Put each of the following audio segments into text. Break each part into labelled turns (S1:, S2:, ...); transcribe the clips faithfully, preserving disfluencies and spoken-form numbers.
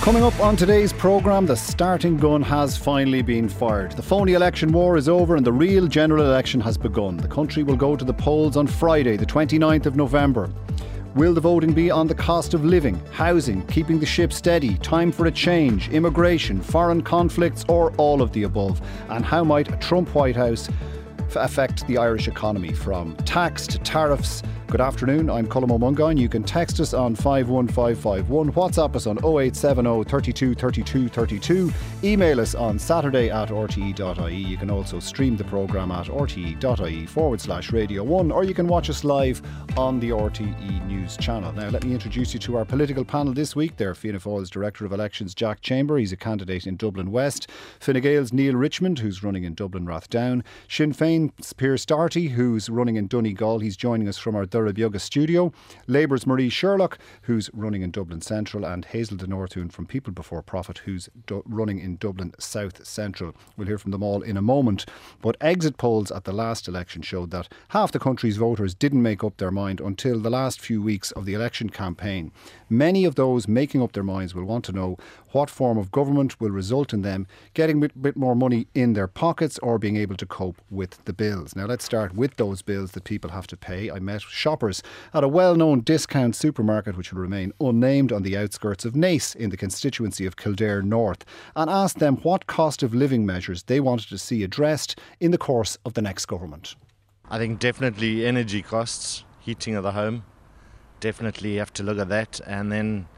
S1: Coming up on today's programme, the starting gun has finally been fired. The phony election war is over and the real general election has begun. The country will go to the polls on Friday, the twenty-ninth of November. Will the voting be on the cost of living, housing, keeping the ship steady, time for a change, immigration, foreign conflicts, or all of the above? And how might a Trump White House affect the Irish economy, from tax to tariffs? Good afternoon, I'm Colm O'Mungan. You can text us on five one five five one, WhatsApp us on oh eight seven oh, thirty-two, thirty-two, thirty-two, email us on saturday at r t e dot i e. You can also stream the programme at rte.ie forward slash radio one, or you can watch us live on the R T E News channel. Now, let me introduce you to our political panel this week. They're Fianna Fáil's Director of Elections, Jack Chamber. He's a candidate in Dublin West. Fine Gael's Neil Richmond, who's running in Dublin Rathdown. Sinn Féin's Piers Darty, who's running in Donegal. He's joining us from our Durrabioga studio. Labour's Marie Sherlock, who's running in Dublin Central, and Hazel de Northun from People Before Profit, who's du- running in Dublin South Central. We'll hear from them all in a moment. But exit polls at the last election showed that half the country's voters didn't make up their mind until the last few weeks of the election campaign. Many of those making up their minds will want to know what form of government will result in them getting a bit, bit more money in their pockets or being able to cope with the bills. Now, let's start with those bills that people have to pay. I met shoppers at a well-known discount supermarket, which will remain unnamed, on the outskirts of Naas in the constituency of Kildare North, and asked them what cost of living measures they wanted to see addressed in the course of the next government.
S2: I think definitely energy costs, heating of the home. Definitely have to look at that, and then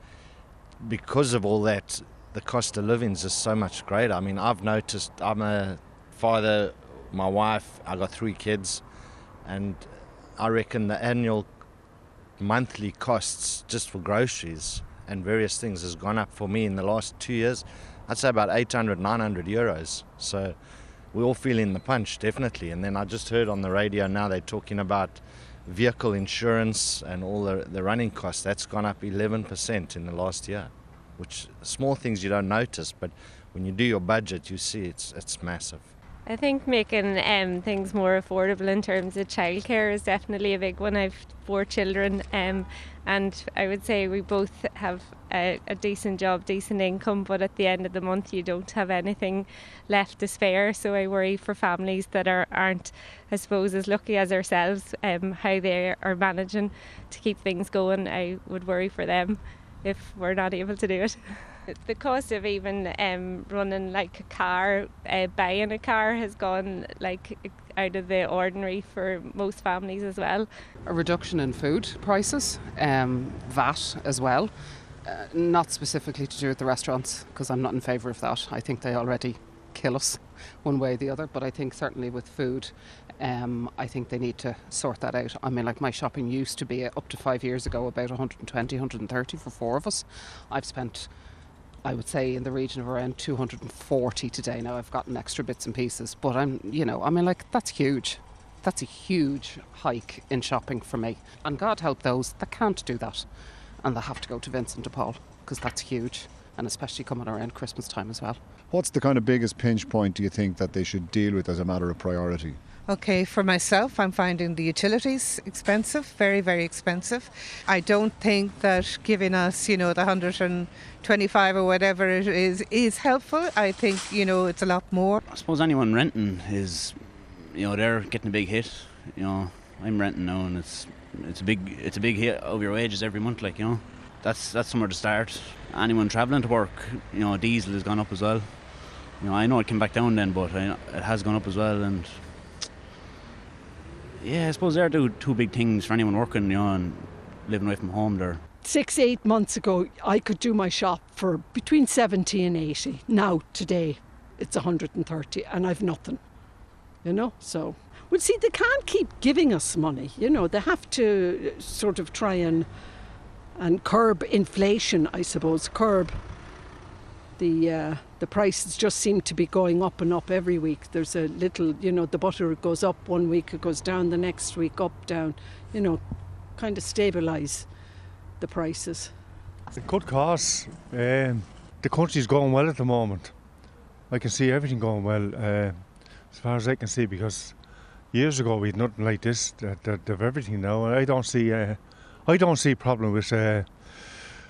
S2: because of all that, the cost of living is just so much greater. I mean, I've noticed, I'm a father, my wife, I got three kids, and I reckon the annual monthly costs just for groceries and various things has gone up for me in the last two years. I'd say about eight hundred, nine hundred euros. So we're all feeling the punch, definitely. And then I just heard on the radio now they're talking about vehicle insurance and all the, the running costs. That's gone up eleven percent in the last year, which small things you don't notice, but when you do your budget, you see it's it's massive.
S3: I think making um, things more affordable in terms of childcare is definitely a big one. I've four children, um, and I would say we both have a, a decent job, decent income, but at the end of the month you don't have anything left to spare. So I worry for families that are, aren't, I suppose, as lucky as ourselves, um, how they are managing to keep things going. I would worry for them if we're not able to do it. The cost of even um, running like a car, uh, buying a car has gone like out of the ordinary for most families as well.
S4: A reduction in food prices, um, V A T as well. Uh, not specifically to do with the restaurants, because I'm not in favour of that. I think they already kill us one way or the other, but I think certainly with food, um, I think they need to sort that out. I mean, like, my shopping used to be up to five years ago about one hundred twenty, one hundred thirty for four of us. I've spent, I would say, in the region of around two hundred forty today. Now I've gotten extra bits and pieces, but I'm, you know, I mean, like, that's huge. That's a huge hike in shopping for me. And God help those that can't do that. And they have to go to Vincent de Paul, because that's huge. And especially coming around Christmas time as well.
S1: What's the kind of biggest pinch point, do you think, that they should deal with as a matter of priority?
S5: Okay, for myself, I'm finding the utilities expensive, very, very expensive. I don't think that giving us, you know, the one hundred twenty-five or whatever it is, is helpful. I think, you know, it's a lot more.
S6: I suppose anyone renting is, you know, they're getting a big hit. You know, I'm renting now, and it's it's a big it's a big hit of your wages every month. Like, you know, that's that's somewhere to start. Anyone travelling to work, you know, diesel has gone up as well. You know, I know it came back down then, but I, it has gone up as well, and yeah, I suppose they're two, two big things for anyone working, you know, and living away from home there.
S7: Six, eight months ago, I could do my shop for between seventy and eighty. Now, today, it's one hundred thirty, and I've nothing, you know, so. Well, see, they can't keep giving us money, you know, they have to sort of try and and curb inflation, I suppose, curb the uh, the prices just seem to be going up and up every week. There's a little, you know, the butter goes up one week, it goes down the next week, up, down, you know, kind of stabilise the prices.
S8: The cut costs, um, the country's going well at the moment. I can see everything going well, uh, as far as I can see, because years ago we had nothing like this, that, that, that everything now, and I don't see, uh, I don't see problem with uh,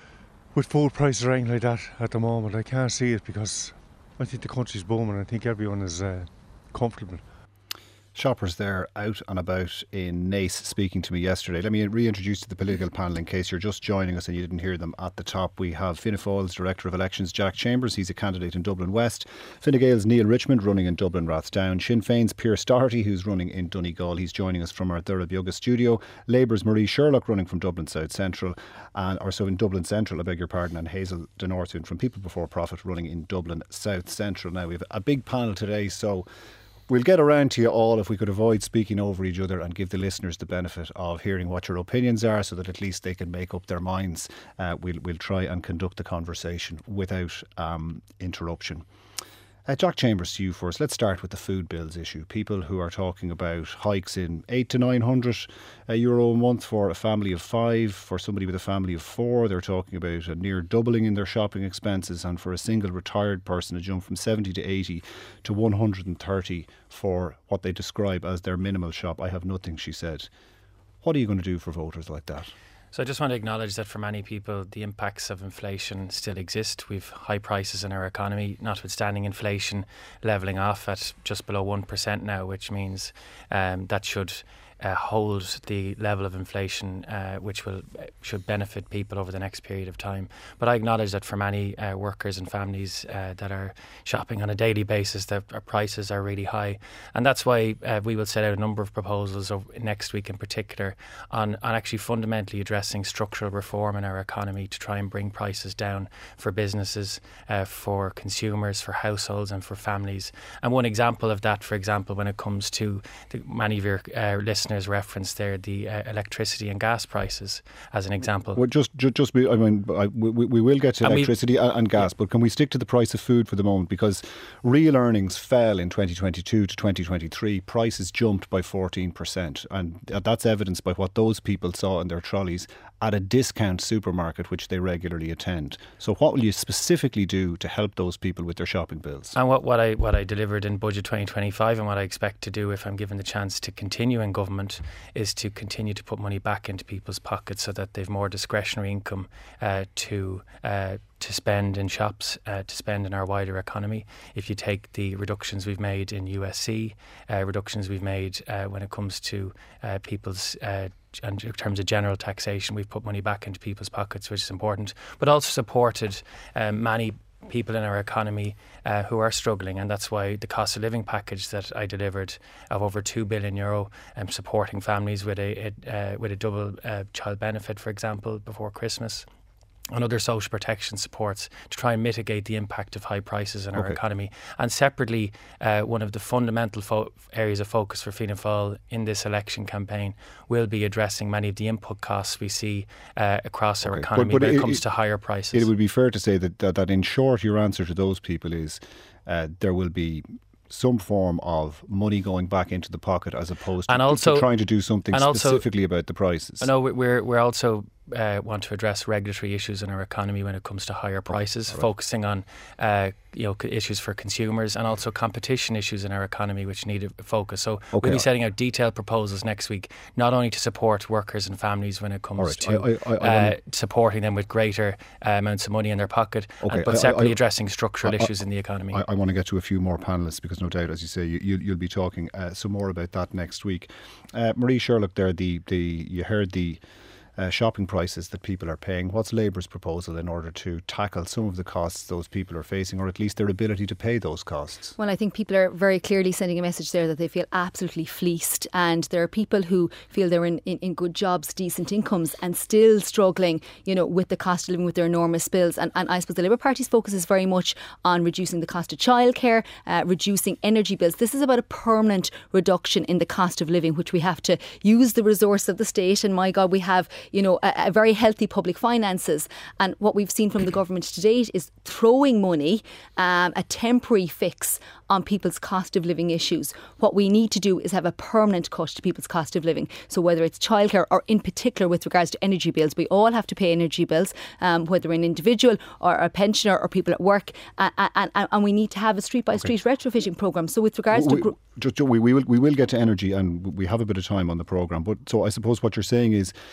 S8: with food prices or anything like that at the moment. I can't see it because I think the country's booming. I think everyone is uh, comfortable.
S1: Shoppers there out and about in Naas speaking to me yesterday. Let me reintroduce to the political panel in case you're just joining us and you didn't hear them at the top. We have Fianna Fáil's Director of Elections, Jack Chambers. He's a candidate in Dublin West. Fine Gael's Neil Richmond running in Dublin Rathdown. Sinn Féin's Pearse Doherty, who's running in Donegal. He's joining us from our Dura Bioga studio. Labour's Marie Sherlock running from Dublin South Central, and or so in Dublin Central, I beg your pardon, and Hazel Denortun from People Before Profit running in Dublin South Central. Now we have a big panel today, so we'll get around to you all if we could avoid speaking over each other and give the listeners the benefit of hearing what your opinions are so that at least they can make up their minds. Uh, we'll, we'll try and conduct the conversation without um, interruption. Uh, Jack Chambers, to you first. Let's start with the food bills issue. People who are talking about hikes in eight to nine hundred euro a month for a family of five. For somebody with a family of four, they're talking about a near doubling in their shopping expenses, and for a single retired person, a jump from seventy to eighty to one hundred and thirty for what they describe as their minimal shop. I have nothing, she said. What are you going to do for voters like that?
S9: So I just want to acknowledge that for many people, the impacts of inflation still exist. We've high prices in our economy, notwithstanding inflation levelling off at just below one percent now, which means um, that should uh, hold the level of inflation, uh, which will should benefit people over the next period of time. But I acknowledge that for many uh, workers and families uh, that are shopping on a daily basis, that our prices are really high. And that's why uh, we will set out a number of proposals over next week in particular on, on actually fundamentally addressing structural reform in our economy to try and bring prices down for businesses, uh, for consumers, for households and for families. And one example of that, for example, when it comes to the, many of your uh, listeners referenced there the uh, electricity and gas prices as an example.
S1: Well, just, just, just be, I mean, I, we, we will get to and electricity and, and gas, yeah. But can we stick to the price of food for the moment? Because real earnings fell in twenty twenty-two to twenty twenty-three. Prices jumped by fourteen percent, and that's evidenced by what those people saw in their trolleys at a discount supermarket which they regularly attend. So what will you specifically do to help those people with their shopping bills?
S9: And what, what I what I delivered in Budget twenty twenty-five and what I expect to do if I'm given the chance to continue in government is to continue to put money back into people's pockets so that they've more discretionary income uh, to uh, to spend in shops, uh, to spend in our wider economy. If you take the reductions we've made in U S C, uh, reductions we've made uh, when it comes to uh, people's uh, and in terms of general taxation, we've put money back into people's pockets, which is important, but also supported um, many people in our economy uh, who are struggling, and that's why the cost of living package that I delivered of over two billion euro um, supporting families with a, a uh, with a double uh, child benefit, for example, before Christmas, and other social protection supports to try and mitigate the impact of high prices in our
S1: okay.
S9: economy. And separately, uh, one of the fundamental fo- areas of focus for Fianna Fáil in this election campaign will be addressing many of the input costs we see uh, across our
S1: okay.
S9: economy
S1: but, but
S9: when it,
S1: it
S9: comes
S1: it,
S9: to higher prices.
S1: It would be fair to say that, that, that in short, your answer to those people is uh, there will be some form of money going back into the pocket as opposed to,
S9: and also,
S1: to trying to do something specifically
S9: also,
S1: about the prices.
S9: No, we're we're also uh, want to address regulatory issues in our economy when it comes to higher prices, right. focusing on uh, you know issues for consumers and also competition issues in our economy which need a focus. So okay. we'll be setting out detailed proposals next week, not only to support workers and families when it comes
S1: right.
S9: to
S1: I, I, I,
S9: uh, supporting them with greater uh, amounts of money in their pocket,
S1: okay.
S9: and, but
S1: I,
S9: separately
S1: I,
S9: addressing structural
S1: I,
S9: issues in the economy.
S1: I, I want to get to a few more panellists because no doubt, as you say, you, you, you'll be talking uh, some more about that next week. Uh, Marie Sherlock there, the, the you heard the Uh, shopping prices that people are paying. What's Labour's proposal in order to tackle some of the costs those people are facing, or at least their ability to pay those costs?
S10: Well, I think people are very clearly sending a message there that they feel absolutely fleeced, and there are people who feel they're in, in, in good jobs, decent incomes, and still struggling, you know, with the cost of living, with their enormous bills. And, and I suppose the Labour Party's focus is very much on reducing the cost of childcare, uh, reducing energy bills. This is about a permanent reduction in the cost of living, which we have to use the resource of the state. And my God, we have you know, a, a very healthy public finances. And what we've seen from the government to date is throwing money, um, a temporary fix on people's cost of living issues. What we need to do is have a permanent cut to people's cost of living. So whether it's childcare or in particular with regards to energy bills, we all have to pay energy bills, um, whether an individual or a pensioner or people at work, uh, and, and, and we need to have a street by street okay. retrofitting programme. So with regards
S1: we,
S10: to... Gro-
S1: just, we, we, will, we will get to energy and we have a bit of time on the programme. But so I suppose what you're saying is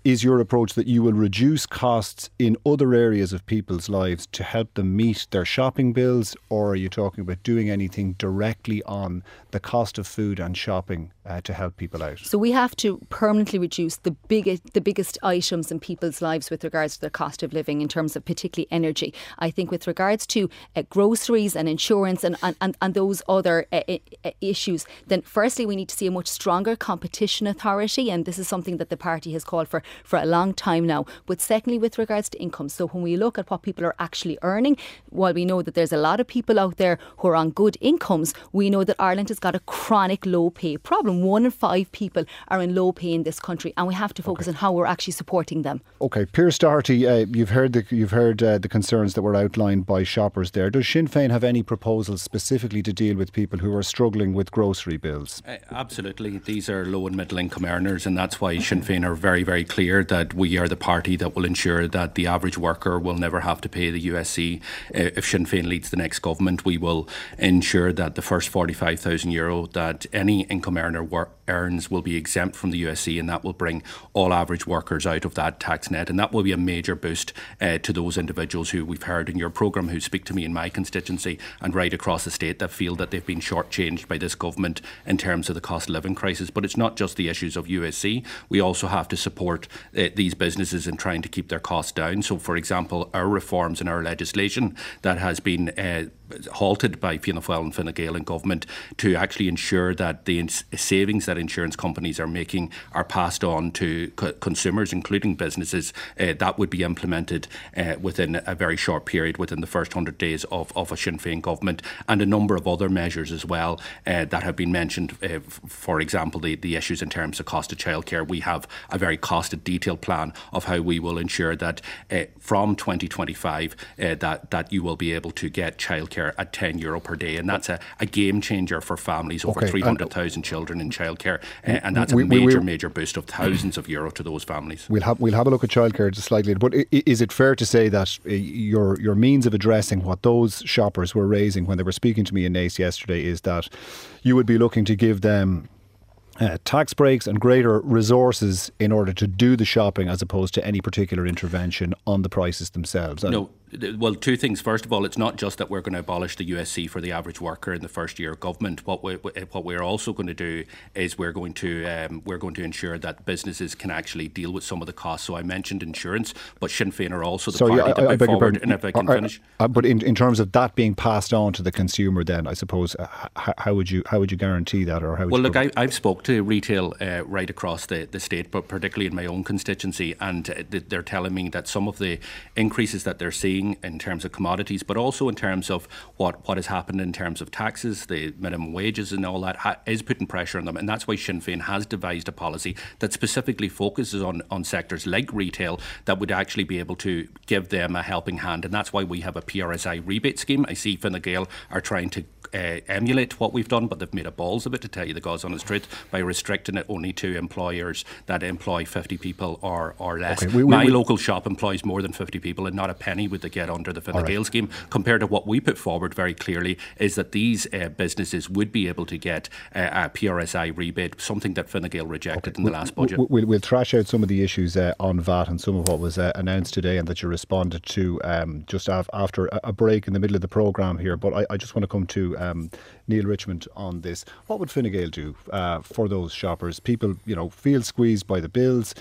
S1: is your approach that you will reduce costs in other areas of people's lives to help them meet their shopping bills, or are you talking about doing anything directly on the cost of food and shopping uh, to help people out?
S10: So we have to permanently reduce the biggest, the biggest items in people's lives with regards to their cost of living, in terms of particularly energy. I think with regards to uh, groceries and insurance and, and, and, and those other uh, uh, issues, then firstly we need to see a much stronger competition authority, and this is something that the party has called for for a long time now. But secondly, with regards to income, so when we look at what people are actually earning, while we know that there's a lot of people out there who are on good incomes, we know that Ireland has got a chronic low pay problem. One in five people are in low pay in this country, and we have to focus okay. on how we're actually supporting them. Okay, Pearse Doherty, uh, you've heard the you've heard uh, the concerns that were outlined by shoppers there. Does Sinn Féin have any proposals specifically to deal with people who are struggling with grocery bills?
S11: Uh, absolutely. These are low and middle income earners, and that's why Sinn Féin are very, very clear that we are the party that will ensure that the average worker will never have to pay the U S C. Uh, if Sinn Féin leads the next government, we will ensure that the first forty-five thousand euro that any income earner wor- earns will be exempt from the U S C, and that will bring all average workers out of that tax net, and that will be a major boost uh, to those individuals who we've heard in your programme who speak to me in my constituency and right across the state that feel that they've been shortchanged by this government in terms of the cost of living crisis. But it's not just the issues of U S C. We also have to support uh, these businesses in trying to keep their costs down. So, for example, our reforms in our legislation that has been uh, halted by Fianna Fáil and Fine Gael and government to actually ensure that the ins- savings that insurance companies are making are passed on to co- consumers, including businesses. Uh, that would be implemented uh, within a very short period, within the first one hundred days of, of a Sinn Féin government, and a number of other measures as well uh, that have been mentioned. Uh, f- for example, the, the issues in terms of cost of childcare. We have a very costed, detailed plan of how we will ensure that uh, from twenty twenty-five uh, that, that you will be able to get childcare at ten euro per day, and that's a, a game changer for families. Over okay. three hundred thousand children in childcare, uh, and that's we, a major, we, major boost of thousands of euro to those families. We'll have we'll have a look at childcare just slightly, but is it fair to say that your your means of addressing what those shoppers were raising when they were speaking to me in Naas yesterday is that you would be looking to give them Uh, tax breaks and greater resources in order to do the shopping as opposed to any particular intervention on the prices themselves? No, well, two things. First of all, it's not just that we're going to abolish the U S C for the average worker in the first year of government. What we what we're also going to do is we're going to um, we're going to ensure that businesses can actually deal with some of the costs. So I mentioned insurance, but Sinn Féin are also the Sorry, party I, that I, I forward. And if I can I, finish, I, I, but in, in terms of that being passed on to the consumer, then I suppose uh, how, how would you how would you guarantee that, or how? Would well, you look, I, I've spoke to retail uh, right across the, the state, but particularly in my own constituency, and uh, they're telling me that some of the increases that they're seeing in terms of commodities, but also in terms of what, what has happened in terms of taxes, the minimum wages and all that, ha- is putting pressure on them. And that's why Sinn Féin has devised a policy that specifically focuses on, on sectors like retail that would actually be able to give them a helping hand. And that's why we have a P R S I rebate scheme. I see Fine Gael are trying to Uh, emulate what we've done, but they've made a balls of it, to tell you the God's honest truth, by restricting it only to employers that employ fifty people or, or less. Okay, we, we, My we, local shop employs more than fifty people, and not a penny would they get under the Fine Gael right. scheme. Compared to what we put forward very clearly is that these uh, businesses would be able to get uh, a P R S I rebate, something that Fine Gael rejected okay. in the we'll, last budget. We'll, we'll thrash out some of the issues uh, on V A T and some of what was uh, announced today and that you responded to um, just af- after a, a break in the middle of the programme here. But I, I just want to come to um, Neil Richmond on this. What would Fine Gael do uh, for those shoppers? People, you know, feel squeezed by the bills.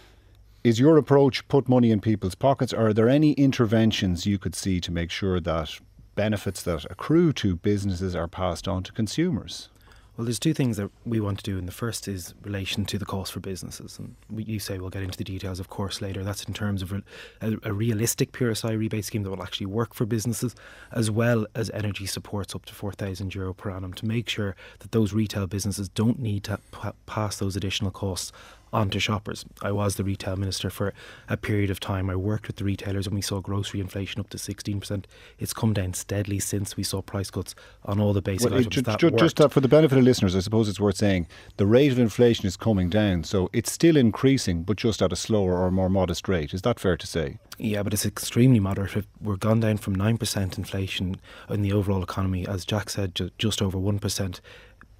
S11: Is your approach put money in people's pockets, or are there any interventions you could see to make sure that benefits that accrue to businesses are passed on to consumers?
S12: Well, there's two things that we want to do, and the first is relation to the cost for businesses. And we, you say we'll get into the details, of course, later. That's in terms of a, a realistic P R S I rebate scheme that will actually work for businesses, as well as energy supports up to four thousand euro per annum, to make sure that those retail businesses don't need to p- pass those additional costs onto shoppers. I was the retail minister for a period of time. I worked with the retailers and we saw grocery inflation up to sixteen percent. It's come down steadily since we saw price cuts on all the basic well, items. Ju- that ju- just uh, for the benefit of listeners, I suppose it's worth saying the rate of inflation is coming down, so it's still increasing, but just at a slower or more modest rate. Is that fair to say? Yeah, but it's extremely moderate. We're gone down from nine percent inflation in the overall economy, as Jack said, ju- just over one percent.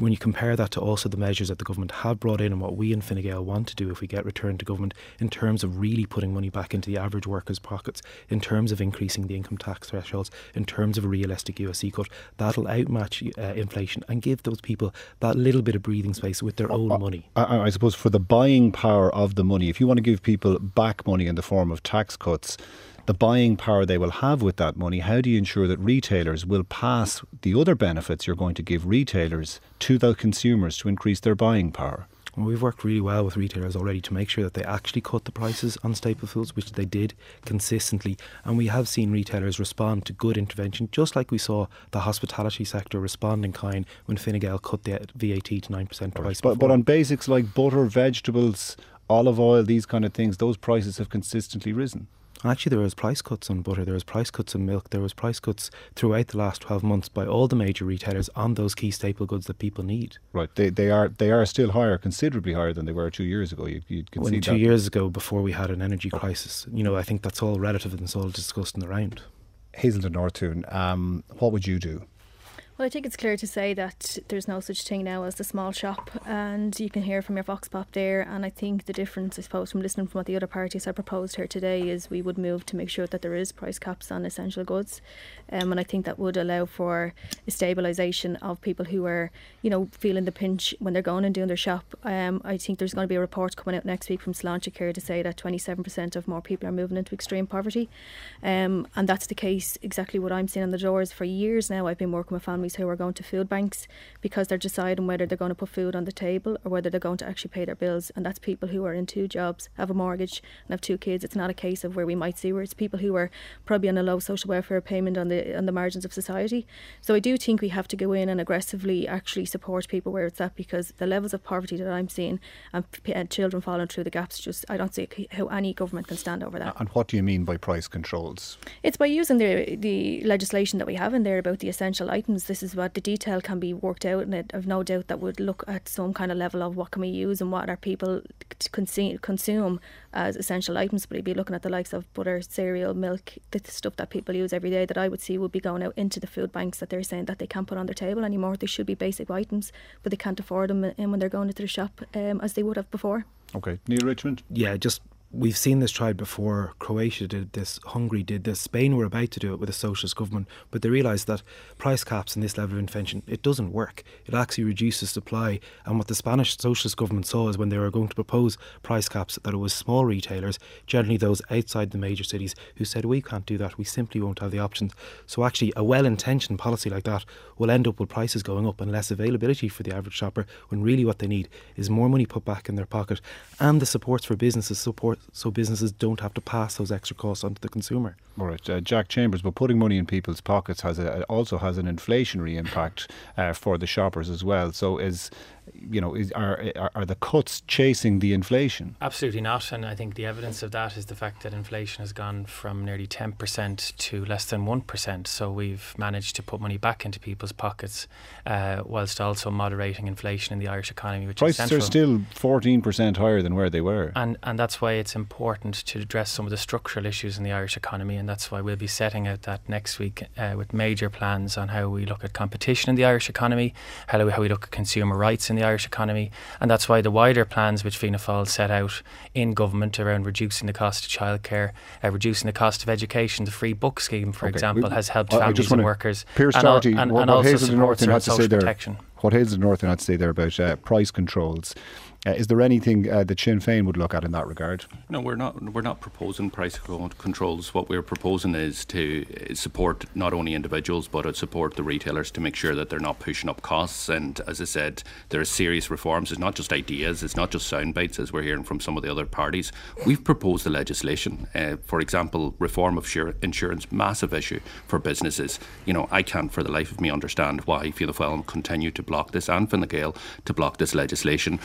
S12: when you compare that to also the measures that the government have brought in and what we in Fine Gael want to do if we get returned to government in terms of really putting money back into the average worker's pockets, in terms of increasing the income tax thresholds, in terms of a realistic U S C cut, that'll outmatch uh, inflation and give those people that little bit of breathing space with their own
S1: I,
S12: money.
S1: I, I suppose for the buying power of the money, if you want to give people back money in the form of tax cuts, the buying power they will have with that money, how do you ensure that retailers will pass the other benefits you're going to give retailers to the consumers to increase their buying power?
S12: Well, we've worked really well with retailers already to make sure that they actually cut the prices on staple foods, which they did consistently. And we have seen retailers respond to good intervention, just like we saw the hospitality sector respond in kind when Fine Gael cut the V A T to nine percent twice
S1: but,
S12: before.
S1: but on basics like butter, vegetables, olive oil, these kind of things, those prices have consistently risen.
S12: Actually, there was price cuts on butter, there was price cuts on milk, there was price cuts throughout the last twelve months by all the major retailers on those key staple goods that people need.
S1: Right, they they are they are still higher, considerably higher than they were two years ago. You, you'd concede
S12: When two
S1: that.
S12: years ago, before we had an energy crisis, you know, I think that's all relative and it's all discussed in the round.
S1: Hazelden Nortoon, um, what would you do?
S13: Well, I think it's clear to say that there's no such thing now as the small shop, and you can hear from your Vox Pop there. And I think the difference, I suppose, from listening from what the other parties have proposed here today is we would move to make sure that there is price caps on essential goods, um, and I think that would allow for a stabilisation of people who are, you know, feeling the pinch when they're going and doing their shop. Um, I think there's going to be a report coming out next week from Sláintecare to say that twenty-seven percent of more people are moving into extreme poverty, um, and that's the case exactly what I'm seeing on the doors. For years now, I've been working with families who are going to food banks because they're deciding whether they're going to put food on the table or whether they're going to actually pay their bills, and that's people who are in two jobs, have a mortgage and have two kids. It's not a case of where we might see where it's people who are probably on a low social welfare payment on the on the margins of society. So I do think we have to go in and aggressively actually support people where it's at, because the levels of poverty that I'm seeing and, p- and children falling through the gaps, just I don't see how any government can stand over that.
S1: And what do you mean by price controls?
S13: It's by using the the legislation that we have in there about the essential items. This is what the detail can be worked out, and I've no doubt that would look at some kind of level of what can we use and what are people to consume, consume as essential items. But you'd be looking at the likes of butter, cereal, milk, the stuff that people use every day that I would see would be going out into the food banks that they're saying that they can't put on their table anymore. They should be basic items, but they can't afford them in when they're going into their shop um, as they would have before.
S1: Okay, Neil Richmond?
S12: Yeah, just we've seen this tried before. Croatia did this, Hungary did this, Spain were about to do it with a socialist government, but they realised that price caps and this level of intervention, it doesn't work. It actually reduces supply, and what the Spanish socialist government saw is when they were going to propose price caps that it was small retailers, generally those outside the major cities, who said we can't do that, we simply won't have the options. So actually a well-intentioned policy like that will end up with prices going up and less availability for the average shopper, when really what they need is more money put back in their pocket and the supports for businesses support so businesses don't have to pass those extra costs onto the consumer.
S1: All right, uh, Jack Chambers, but putting money in people's pockets has a, also has an inflationary impact uh, for the shoppers as well. So is, you know, is, are, are are the cuts chasing the inflation?
S9: Absolutely not, and I think the evidence of that is the fact that inflation has gone from nearly ten percent to less than one percent. So we've managed to put money back into people's pockets uh, whilst also moderating inflation in the Irish economy, which
S1: Prices
S9: is central.
S1: are still fourteen percent higher than where they were.
S9: And and that's why it's important to address some of the structural issues in the Irish economy, and that's why we'll be setting out that next week uh, with major plans on how we look at competition in the Irish economy, how we, how we look at consumer rights in the Irish economy, and that's why the wider plans which Fianna Fáil set out in government around reducing the cost of childcare, uh, reducing the cost of education, the free book scheme, for
S1: Okay,
S9: example,
S1: we-
S9: has helped
S1: I- I
S9: families
S1: just
S9: and
S1: wanna-
S9: workers,
S1: Pierce
S9: and, al-
S1: Doherty,
S9: and,
S1: what,
S9: and
S1: what
S9: also
S1: Hazelden
S9: supports
S1: Norton
S9: around
S1: had to say
S9: social
S1: there.
S9: protection.
S1: What Hazelden Norton had to say there about uh, price controls. Uh, is there anything uh, that Sinn Féin would look at in that regard?
S11: No, we're not. We're not proposing price co- controls. What we're proposing is to uh, support not only individuals but uh, support the retailers to make sure that they're not pushing up costs. And as I said, there are serious reforms. It's not just ideas. It's not just sound bites, as we're hearing from some of the other parties. We've proposed the legislation. Uh, for example, reform of sure insurance, massive issue for businesses. You know, I can't for the life of me understand why Fianna Fáil continue to block this, and Fine Gael to block this legislation when all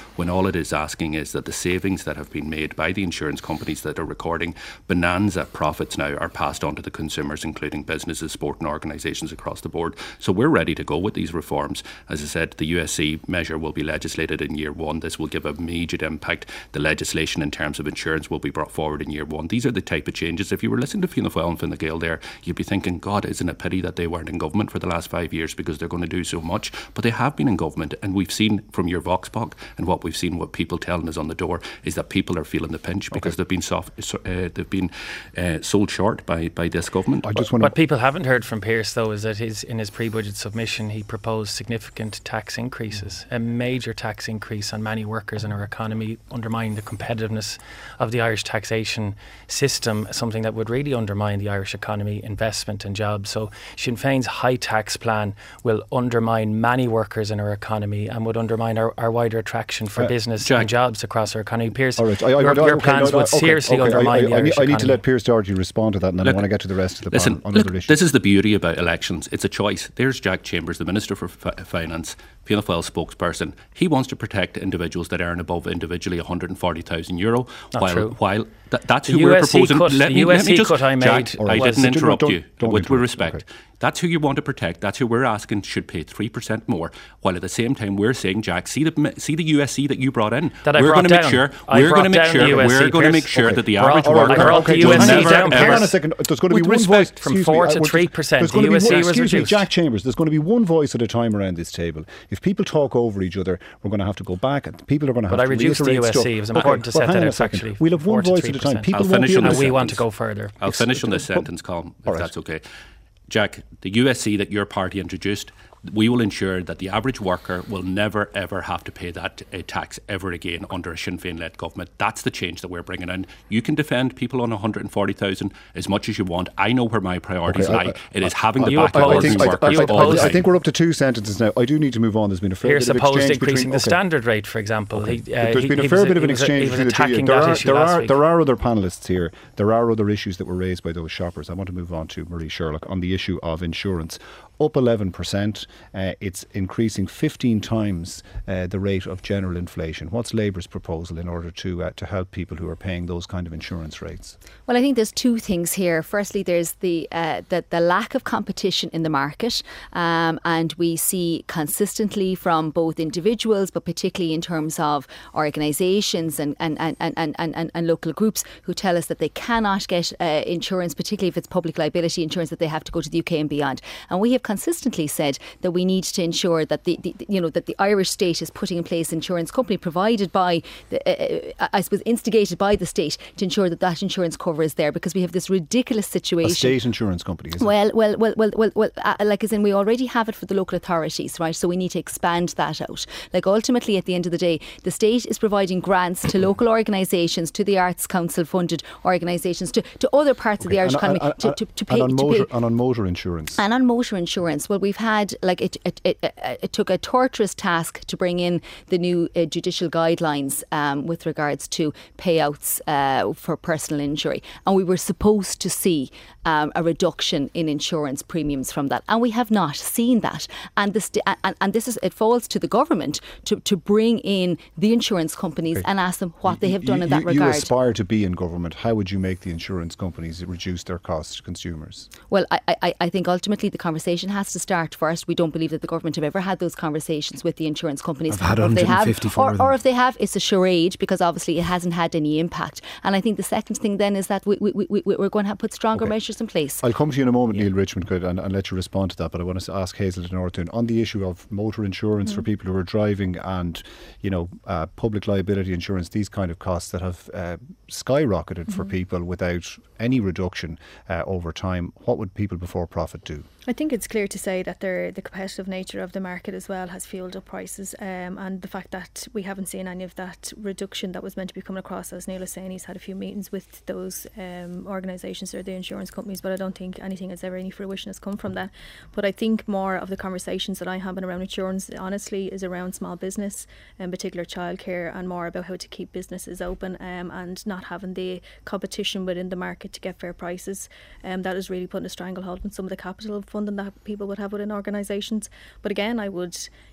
S11: all it is asking is that the savings that have been made by the insurance companies that are recording bonanza profits now are passed on to the consumers, including businesses, sporting organisations across the board. So we're ready to go with these reforms. As I said, the U S C measure will be legislated in year one. This will give a immediate impact. The legislation in terms of insurance will be brought forward in year one. These are the type of changes. If you were listening to Fianna Fáil and Fine Gael there, you'd be thinking, God, isn't it pity that they weren't in government for the last five years because they're going to do so much. But they have been in government, and we've seen from your Vox Pop and what we've seen, what people telling us on the door, is that people are feeling the pinch because okay. they've been soft, uh, they've been uh, sold short by, by this government.
S9: I just what people haven't heard from Pearse, though, is that his, in his pre-budget submission he proposed significant tax increases, a major tax increase on many workers in our economy, undermining the competitiveness of the Irish taxation system, something that would really undermine the Irish economy, investment and jobs. So Sinn Féin's high tax plan will undermine many workers in our economy and would undermine our, our wider attraction for uh, business
S11: Jack.
S9: and jobs across our economy. Pearse,
S1: right. I, I,
S9: your,
S1: I,
S9: your
S1: okay,
S9: plans
S1: no, no,
S9: would
S1: okay,
S9: seriously
S1: okay,
S9: undermine
S1: I, I,
S9: the Irish
S1: I, I
S9: economy.
S1: need to let Pearse Doherty respond to that, and then
S11: look,
S1: I want to get to the rest of the
S11: listen,
S1: panel on
S11: look,
S1: other issues.
S11: This is the beauty about elections. It's a choice. There's Jack Chambers, the Minister for F- Finance, Fianna Fáil spokesperson. He wants to protect individuals that earn above individually one hundred forty thousand euro.
S9: Not
S11: while,
S9: true.
S11: while th- that's
S9: the
S11: who
S9: U S C
S11: we're proposing.
S9: Cut,
S11: let,
S9: the
S11: me,
S9: U S C
S11: let me just,
S9: cut I made.
S11: Jack, I
S9: was,
S11: didn't interrupt
S1: don't,
S11: you.
S1: don't
S11: with,
S1: interrupt.
S11: with respect.
S1: Okay.
S11: That's who you want to protect. That's who we're asking should pay three percent more. While at the same time we're saying, Jack, see the see the U S C that you brought in.
S9: That I
S11: we're
S9: going
S11: to make sure.
S9: I
S11: we're going to make
S9: down
S11: sure. We're going to make sure
S9: okay.
S11: that the
S9: Brought,
S11: average
S9: right,
S11: worker
S9: I brought the
S11: will
S9: U S C
S11: never
S9: down.
S11: ever.
S1: Hang on a second. There's going to be
S9: with
S1: one
S9: respect,
S1: voice
S9: from four
S1: me,
S9: to three percent.
S1: There's
S9: The
S1: going to
S9: U S C
S1: be one,
S9: was
S1: excuse me,
S9: reduced.
S1: Jack Chambers. There's going to be one voice at a time around this table. If people talk over each other, we're going to have to go back, and people are going to have
S9: but
S1: to
S9: I reduced the U S C.
S1: stuff.
S9: It was important
S1: okay,
S9: to set that out
S1: factually. We'll have one voice at a time. People
S11: I'll
S1: won't
S11: finish
S1: be
S11: on
S1: able
S11: this
S1: to
S9: and we want to
S11: sentence.
S9: go further.
S11: I'll finish on this sentence, Colm, if
S1: right.
S11: that's okay. Jack, the U S C that your party introduced, we will ensure that the average worker will never ever have to pay that uh, tax ever again under a Sinn Féin led government. That's the change that we're bringing in. You can defend people on one hundred forty thousand as much as you want. I know where my priorities
S1: okay,
S11: lie.
S1: I, I,
S11: it is having
S1: I,
S11: the
S1: I,
S11: back of
S1: I, I,
S11: ordinary
S1: think,
S11: workers
S1: I, I,
S11: all the
S1: I,
S11: time.
S1: I think we're up to two sentences now. I do need to move on. There's been a fair
S9: Pearse
S1: bit of
S9: opposed
S1: exchange
S9: increasing
S1: between,
S9: the
S1: okay.
S9: standard rate, for example.
S1: Okay.
S9: He, uh,
S1: There's
S9: he,
S1: been a
S9: he
S1: fair
S9: was,
S1: bit of an
S9: he was,
S1: exchange
S9: he was
S1: between the two.
S9: attacking
S1: There
S9: that
S1: are,
S9: issue
S1: there,
S9: last
S1: are,
S9: week.
S1: there are other panellists here. There are other issues that were raised by those shoppers. I want to move on to Marie Sherlock on the issue of insurance. Up eleven percent. Uh, it's increasing fifteen times uh, the rate of general inflation. What's Labour's proposal in order to uh, to help people who are paying those kind of insurance rates?
S10: Well, I think there's two things here. Firstly, there's the uh, the, the lack of competition in the market, um, and we see consistently from both individuals, but particularly in terms of organisations and and, and, and, and, and and local groups who tell us that they cannot get uh, insurance, particularly if it's public liability insurance, that they have to go to the U K and beyond. And we have consistently said that we need to ensure that the, the you know that the Irish state is putting in place insurance company provided by the, uh, I suppose instigated by the state to ensure that that insurance cover is there, because we have this ridiculous situation.
S1: A state insurance company, is
S10: well,
S1: it?
S10: Well, well, well, well, well, uh, like as in we already have it for the local authorities, right? So we need to expand that out. Like ultimately, at the end of the day, the state is providing grants to local organisations, to the Arts Council funded organisations, to, to other parts okay. of the Irish
S1: and,
S10: economy
S1: and,
S10: to,
S1: and,
S10: to, to pay.
S1: And on,
S10: to
S1: motor,
S10: pay.
S1: and on motor insurance.
S10: And on motor insurance, well, we've had like it. It, it, it, it took a torturous task to bring in the new uh, judicial guidelines um, with regards to payouts uh, for personal injury, and we were supposed to see um, a reduction in insurance premiums from that, and we have not seen that. And this and, and this is it falls to the government to, to bring in the insurance companies okay. and ask them what they have done
S1: you,
S10: in that
S1: you,
S10: regard.
S1: You aspire to be in government. How would you make the insurance companies reduce their costs to consumers?
S10: Well, I, I, I think ultimately the conversation has to start first. We don't believe that the government have ever had those conversations with the insurance companies.
S12: I've had
S10: or if they have, or,
S12: of them.
S10: or if they have, it's a charade, because obviously it hasn't had any impact. And I think the second thing then is that we, we, we, we're going to have put stronger okay. measures in place.
S1: I'll come to you in a moment, yeah. Neil Richmond, and, and let you respond to that. But I want to ask Hazelton Orton on the issue of motor insurance mm. for people who are driving, and you know, uh, public liability insurance. These kind of costs that have uh, skyrocketed mm-hmm. for people without any reduction uh, over time. What would people before profit do?
S13: I think it's clear to say that the competitive nature of the market as well has fuelled up prices, um, and the fact that we haven't seen any of that reduction that was meant to be coming across. As Neil is saying, he's had a few meetings with those um, organisations or the insurance companies, but I don't think anything has ever, any fruition has come from that. But I think more of the conversations that I have been around insurance, honestly, is around small business, in particular childcare, and more about how to keep businesses open um, and not having the competition within the market to get fair prices. Um, that is really putting a stranglehold on some of the capital funding that people would have within organisations. But again, I would,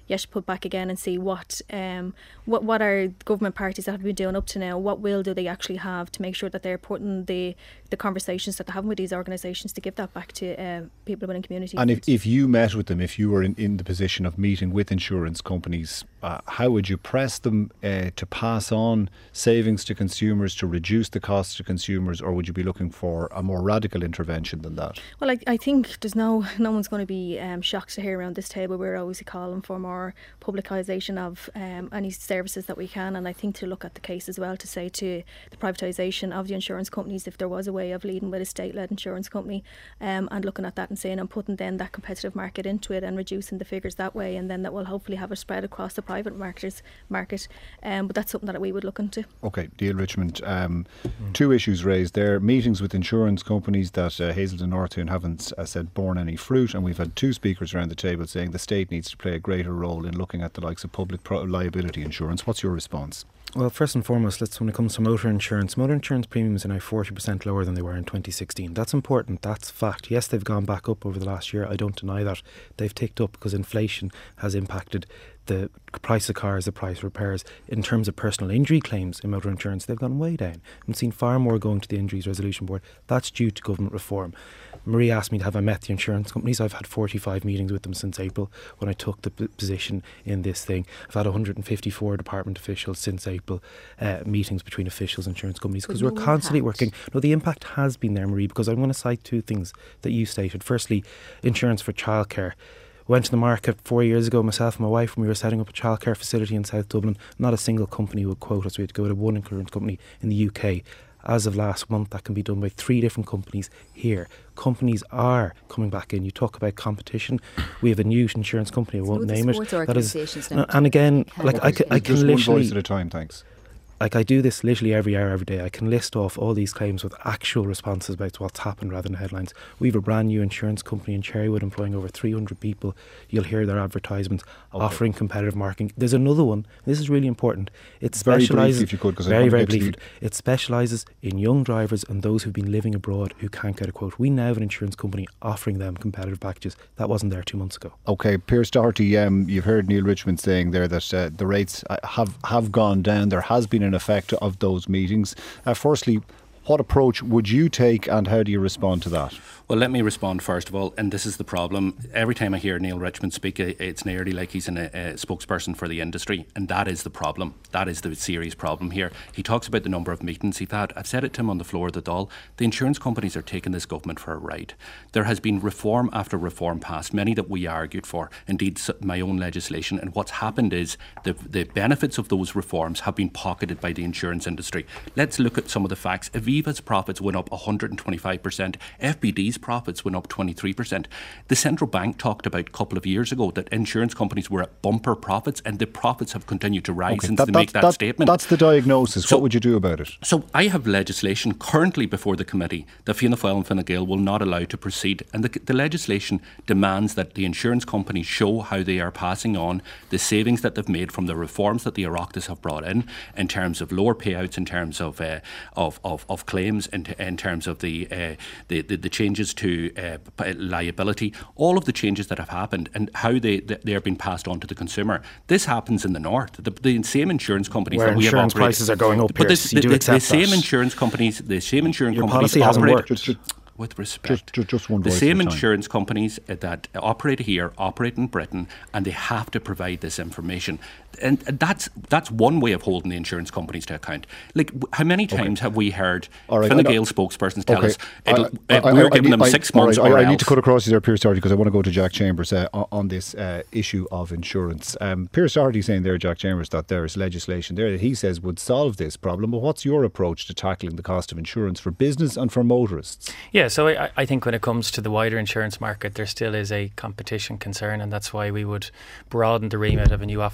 S13: yet to put back again and see what um what what are government parties that have been doing up to now, what will do they actually have to make sure that they're putting the the conversations that they're having with these organisations to give that back to uh, people within communities.
S1: And if, if you met with them, if you were in, in the position of meeting with insurance companies, uh, how would you press them uh, to pass on savings to consumers, to reduce the costs to consumers, or would you be looking for a more radical intervention than that?
S13: Well, I, I think there's no no one's going to be um, shocked to hear around this table we're always calling for more publicisation of um, any services that we can, and I think to look at the case as well to say to the privatisation of the insurance companies, if there was a way of leading with a state-led insurance company um, and looking at that and saying and putting then that competitive market into it and reducing the figures that way, and then that will hopefully have a spread across the private markets, market um, but that's something that we would look into. OK,
S1: Neil Richmond, um, mm. two issues raised there. Meetings with insurance companies that uh, Hazelden Northoon haven't uh, said borne any fruit, and we've had two speakers around the table saying the state needs to play a greater role in looking at the likes of public pro- liability insurance. What's your response?
S12: Well, first and foremost, let's when it comes to motor insurance, motor insurance premiums are now forty percent lower than they were in twenty sixteen. That's important. That's fact. Yes, they've gone back up over the last year. I don't deny that. They've ticked up because inflation has impacted the price of cars, the price of repairs. In terms of personal injury claims in motor insurance, they've gone way down. I've seen far more going to the Injuries Resolution Board. That's due to government reform. Marie asked me to have I met the insurance companies. I've had forty-five meetings with them since April when I took the p- position in this thing. I've had one hundred fifty-four department officials since April, uh, meetings between officials and insurance companies, because we're constantly impact. working. No, the impact has been there, Marie, because I'm going to cite two things that you stated. Firstly, insurance for childcare. Went to the market four years ago, myself and my wife, when we were setting up a childcare facility in South Dublin. Not a single company would quote us. We had to go to one insurance company in the U K. As of last month, that can be done by three different companies here. Companies are coming back in. You talk about competition. We have a new insurance company, I won't name it. That is, and again, like I can, I can
S1: Just
S12: literally...
S1: one voice at a time, thanks.
S12: Like I do this literally every hour, every day. I can list off all these claims with actual responses about what's happened rather than headlines. We have a brand new insurance company in Cherrywood employing over three hundred people. You'll hear their advertisements okay. offering competitive marketing. There's another one. This is really important. It specialises very briefly, if you could, very, very briefly. It specialises in young drivers and those who've been living abroad who can't get a quote. We now have an insurance company offering them competitive packages. That wasn't there two months ago.
S1: Okay, Pierce Doherty, um, you've heard Neil Richmond saying there that uh, the rates have have gone down. There has been an effect of those meetings. Uh, firstly, what approach would you take and how do you respond to that?
S11: Well, let me respond first of all, and this is the problem. Every time I hear Neil Richmond speak, it's nearly like he's an, a spokesperson for the industry, and that is the problem. That is the serious problem here. He talks about the number of meetings he's had. I've said it to him on the floor of the Dáil. The insurance companies are taking this government for a ride. There has been reform after reform passed, many that we argued for, indeed my own legislation, and what's happened is the, the benefits of those reforms have been pocketed by the insurance industry. Let's look at some of the facts. Aviva's profits went up one hundred twenty-five percent. F B D's profits went up twenty-three percent. The central bank talked about a couple of years ago that insurance companies were at bumper profits, and the profits have continued to rise okay, since that, they make that, that statement.
S1: That's the diagnosis.
S11: So,
S1: what would you do about it?
S11: So I have legislation currently before the committee that Fianna Fáil and Fine Gael will not allow to proceed, and the, the legislation demands that the insurance companies show how they are passing on the savings that they've made from the reforms that the Oireachtas have brought in, in terms of lower payouts, in terms of uh, of, of, of claims, in, in terms of the, uh, the, the the changes to uh, liability, all of the changes that have happened and how they they are being passed on to the consumer. This happens in the north. The, the same insurance companies
S12: where
S11: that we
S12: insurance
S11: have operated,
S12: prices are going up.
S11: But this,
S12: you
S11: the,
S12: do
S11: the, the same
S12: that.
S11: insurance companies, the same insurance
S12: Your
S11: companies
S12: policy hasn't
S11: operate.
S12: worked.
S1: Just, just,
S11: with respect,
S1: just, just, just one
S11: the
S1: voice
S11: same
S1: at a time.
S11: insurance companies that operate here operate in Britain, and they have to provide this information. And that's that's one way of holding the insurance companies to account. Like, how many times okay. have we heard right, Fine Gael spokespersons tell okay. us it'll, I, I, we're I, giving I, them
S1: I,
S11: six
S1: I,
S11: months
S1: right,
S11: or
S1: I,
S11: else.
S1: I need to cut across you there, Pierce Doherty, because I want to go to Jack Chambers uh, on this uh, issue of insurance. Um, Pierce Doherty saying there, Jack Chambers, that there is legislation there that he says would solve this problem. But what's your approach to tackling the cost of insurance for business and for motorists?
S9: Yeah, so I, I think when it comes to the wider insurance market, there still is a competition concern, and that's why we would broaden the remit of a new Office of Competition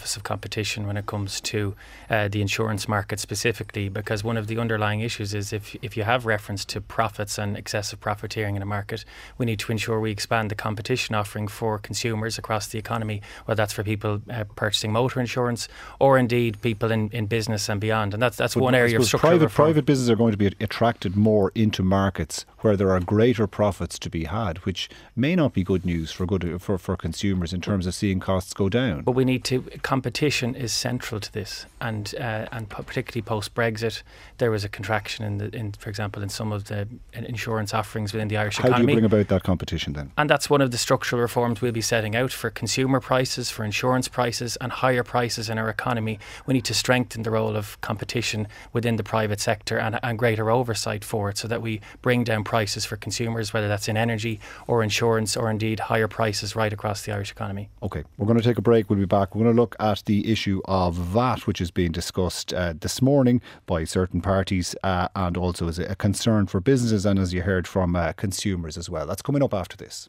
S9: competition when it comes to uh, the insurance market specifically, because one of the underlying issues is if, if you have reference to profits and excessive profiteering in a market, we need to ensure we expand the competition offering for consumers across the economy, whether that's for people uh, purchasing motor insurance or indeed people in, in business and beyond. And that's that's
S1: but
S9: one area of structural
S1: private,
S9: reform.
S1: Private businesses are going to be attracted more into markets where there are greater profits to be had, which may not be good news for good for, for consumers in terms of seeing costs go down.
S9: But we need to, competition is central to this, and uh, and particularly post-Brexit, there was a contraction in, the, in, for example, in some of the insurance offerings within the Irish
S1: How
S9: economy.
S1: do you bring about that competition then?
S9: And that's one of the structural reforms we'll be setting out for consumer prices, for insurance prices and higher prices in our economy. We need to strengthen the role of competition within the private sector and, and greater oversight for it, so that we bring down prices for consumers, whether that's in energy or insurance or indeed higher prices right across the Irish economy.
S1: OK, we're going to take a break. We'll be back. We're going to look at the issue of V A T, which is being discussed uh, this morning by certain parties uh, and also as a concern for businesses and, as you heard, from uh, consumers as well. That's coming up after this.